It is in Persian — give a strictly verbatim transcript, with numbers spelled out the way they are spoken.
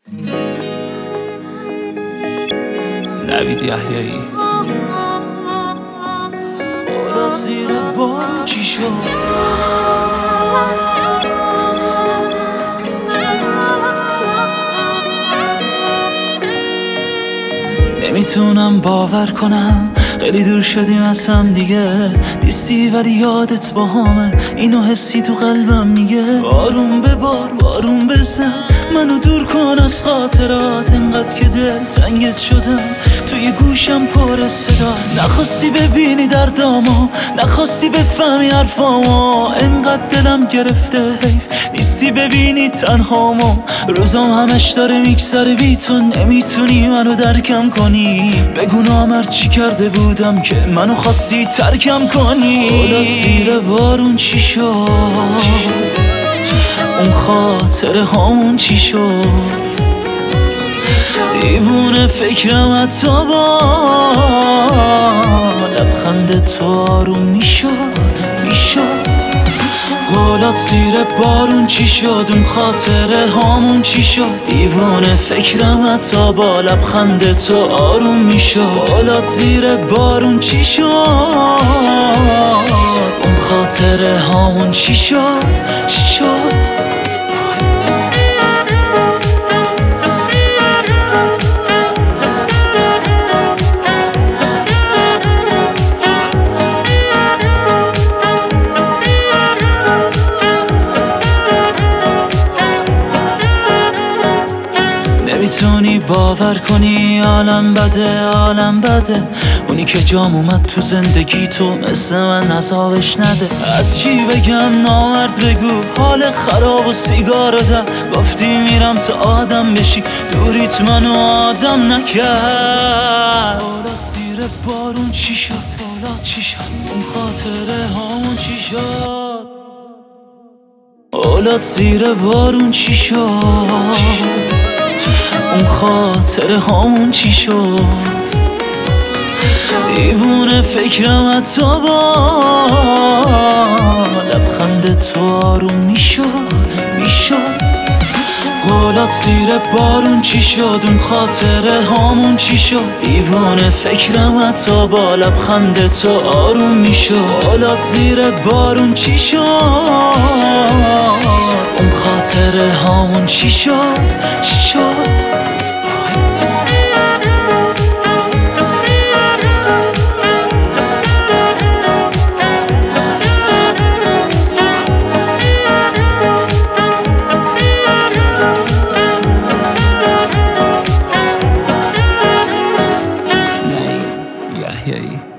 نوید یحیایی اولاد زیر بارون چی شد؟ نمیتونم باور کنم خیلی دور شدیم از هم دیگه، نیستی ولی یادت با همه اینو حسی تو قلبم میگه. بارون به بار بارون بزن منو دور کن از خاطرات، انقدر که دل تنگت شدم توی گوشم پر صدا. نخواستی ببینی دردامو، نخواستی بفهمی حرفامو، انقدر دلم گرفته حیف نیستی ببینی تنهامو. روزام همش داره میگذره بی تو، نمیتونی منو درکم کنی. بگو نامرد چی کرده بودم که منو خواستی ترکم کنی. اولاد زیر بارون چی شد؟ اون خاطره هامون چی شد؟ دیوونه فکرم حتی با لبخند تو آروم میشد میشد. قولات زیر بارون چی شد؟ اون خاطره هامون چی شد؟ دیوونه فکرم حتی با لبخند تو آروم میشد. قولات زیر بارون چی شد؟ اون خاطره هامون چی شد؟ چی شد؟ نمیتونی باور کنی عالم بده عالم بده، اونی که جام اومد تو زندگی تو مثل من عذابش نده. از چی بگم نامرد بگو، حال خراب و سیگار ده. گفتی میرم تا آدم بشی، دوریت منو آدم نکرد. اولاد زیر بارون چی شد؟ اولاد چی شد؟ اون خاطره هامون چی شد؟ اولاد زیر بارون چی شد؟ اون خاطره هامون چی شد؟ دیوونه فکرم حتی با لبخند تو آروم میشد میشد. قولات زیر بارون چی شد؟ اون خاطره هامون چی شد؟ دیوونه فکرم حتی با لبخند تو آروم میشد. قولات زیر بارون چی شد؟ اون خاطره هامون چی شد؟ چی شد؟ یحیایی